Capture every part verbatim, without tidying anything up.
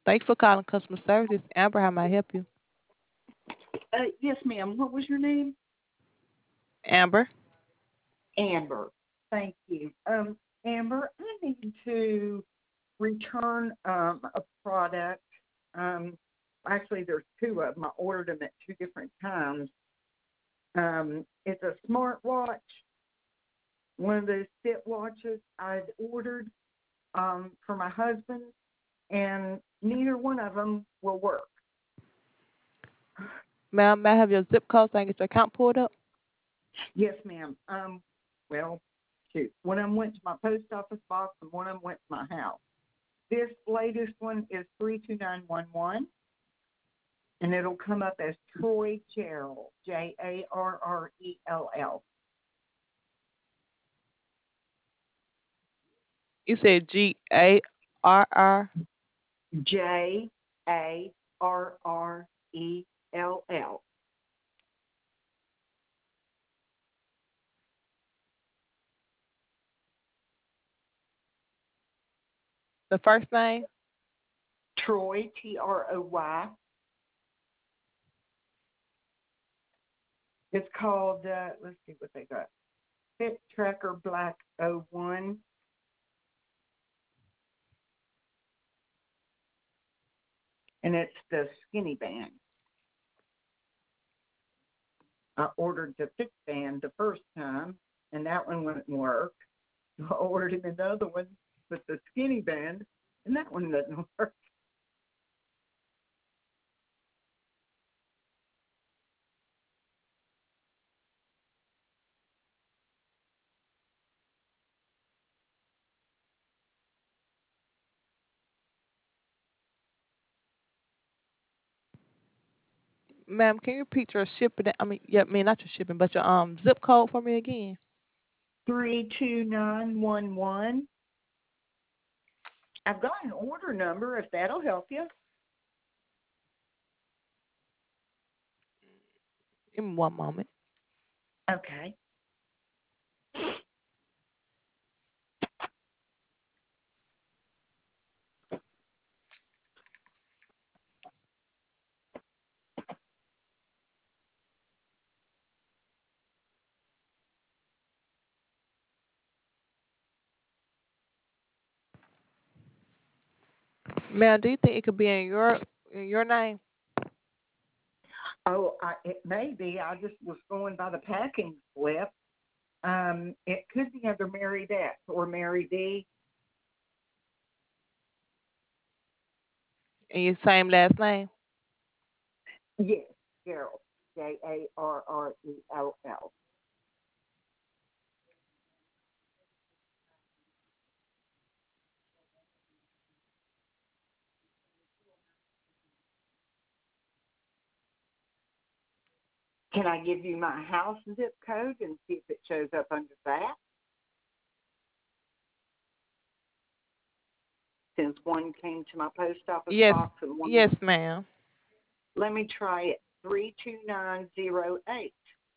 Thanks for calling customer service. Amber, how may I help you? Uh, yes, ma'am. What was your name? Amber. Amber. Thank you. Um, Amber, I need to return um, a product. Um, Actually, there's two of them. I ordered them at two different times. Um, it's a smartwatch, one of those sit watches I'd ordered um, for my husband, and neither one of them will work. Ma'am, may I have your zip code so I can get your account pulled up? Yes, ma'am. Um, well, shoot. One of them went to my post office box, and one of them went to my house. This latest one is three two nine one one, and it'll come up as Troy Jarrell, J A R R E L L. You said G A R R. J A R R E L L. The first name? Troy, T R O Y. It's called, uh, let's see what they got. Fit Tracker Black oh one, and it's the skinny band. I ordered the thick band the first time, and that one wouldn't work. I ordered another one with the skinny band, and that one doesn't work. Ma'am, can you repeat your shipping? I mean, yeah, I mean not your shipping, but your um zip code for me again. three two nine one one. I've got an order number if that'll help you. Give me one moment. Okay. Ma'am, do you think it could be in your in your name? Oh, I, it may be. I just was going by the packing slip. Um, it could be under Mary Beth or Mary D. And your same last name? Yes, Gerald. J A R R E L L. Can I give you my house zip code and see if it shows up under that? Since one came to my post office Yes, box and one, yes, ma'am. let me try it. three two nine zero eight.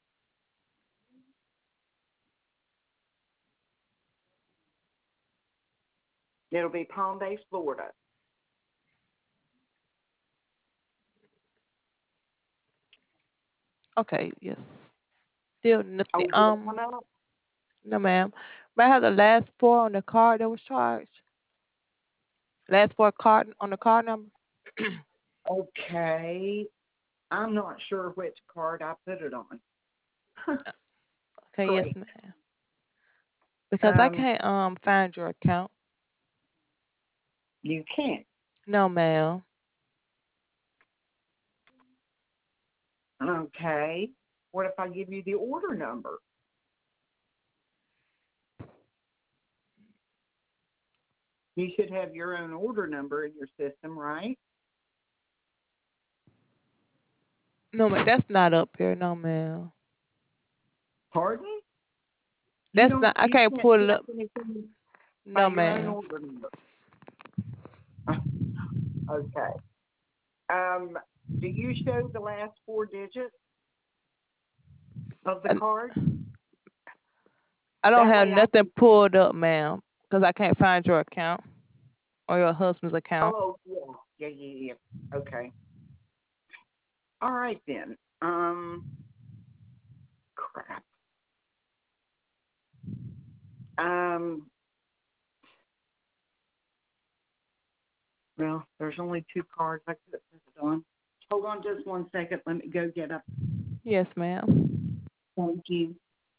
It'll be Palm Bay, Florida. Okay, yes. Still nothing. Oh, did it come Um, up? no, ma'am. May I have the last four on the card that was charged? Last four card on the card number? Okay. I'm not sure which card I put it on. Okay, yes, Great. ma'am. Because I Um, can't um find your account. you can't. No, ma'am. Okay. What if I give you the order number? You should have your own order number in your system, right? No, ma'am. That's not up here. No, ma'am. Pardon? You That's don't. not. I You can't can't pull it check up. anything by No, your own ma'am. order number. Okay. Um, do you show the last four digits of the I, card? I don't That have way I nothing can. pulled up, ma'am, because I can't find your account or your husband's account. Oh, yeah. yeah, yeah, yeah. Okay. All right then. Um, crap. Um, well, there's only two cards I could put it on. Hold on just one second. Let me go get up. Yes, ma'am. Thank you.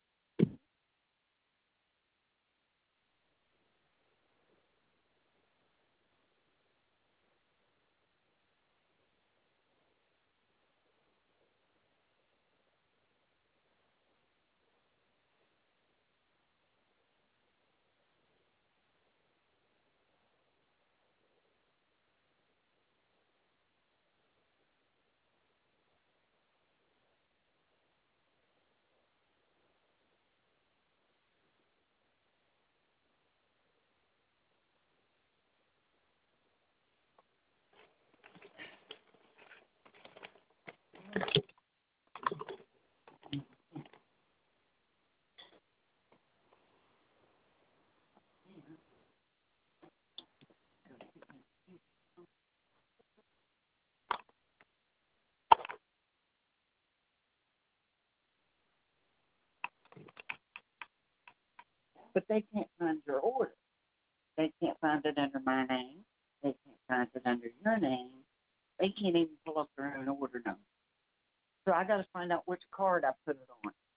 But they can't find your order. They can't find it under my name. They can't find it under your name. They can't even pull up their own order number. So I got to find out which card I put it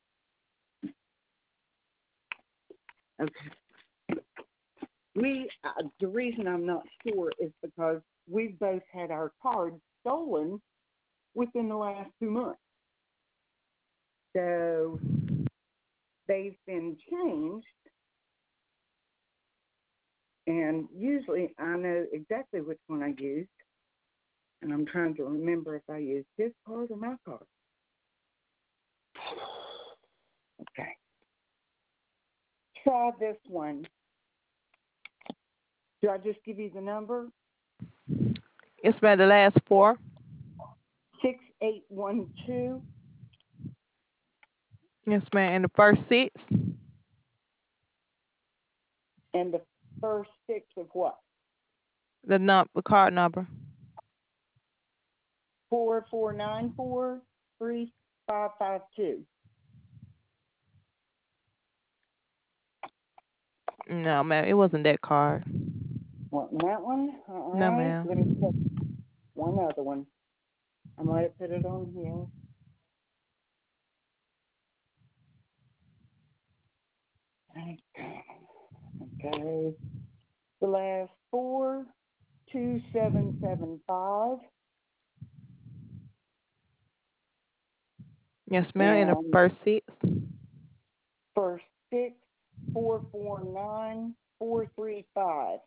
on. Okay. We, uh, the reason I'm not sure is because we've both had our cards stolen within the last two months. So they've been changed, and usually I know exactly which one I used, and I'm trying to remember if I used his card or my card. Okay. Try this one. Do I just give you the number? Yes, ma'am. The last four. Six eight one two. Yes, ma'am. And the first six. And the first six of what? The num the card number. Four four nine four three five five two. No, ma'am. It wasn't that card. Want that one? All No, right. Let me check ma'am. one other one. I'm going to put it on here. Okay. The last four, two seven seven five. Yes, ma'am. And the And first six. first six, four four nine four three five.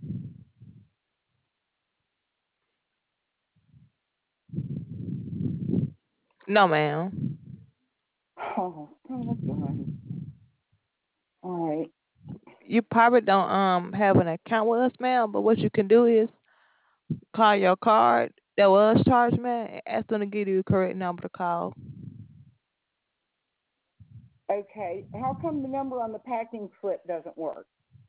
No, ma'am. Oh, son of a gun. All right. You probably don't um have an account with us, ma'am. But what you can do is call your card that was charged, ma'am, and ask them to give you the correct number to call. Okay. How come the number on the packing slip doesn't work?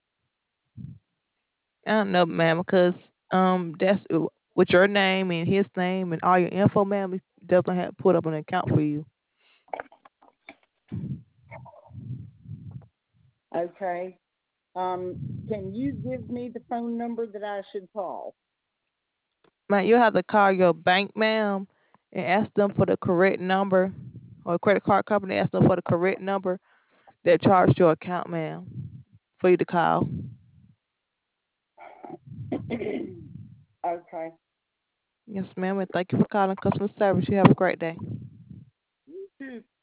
I don't know, ma'am, because um that's with your name and his name and all your info, ma'am. We definitely have to put up an account for you. Okay. Um, can you give me the phone number that I should call? Man, you have to call your bank, ma'am, and ask them for the correct number, or credit card company ask them for the correct number that charged your account, ma'am, for you to call. Okay. Yes, ma'am, and thank you for calling customer service. You have a great day. You too.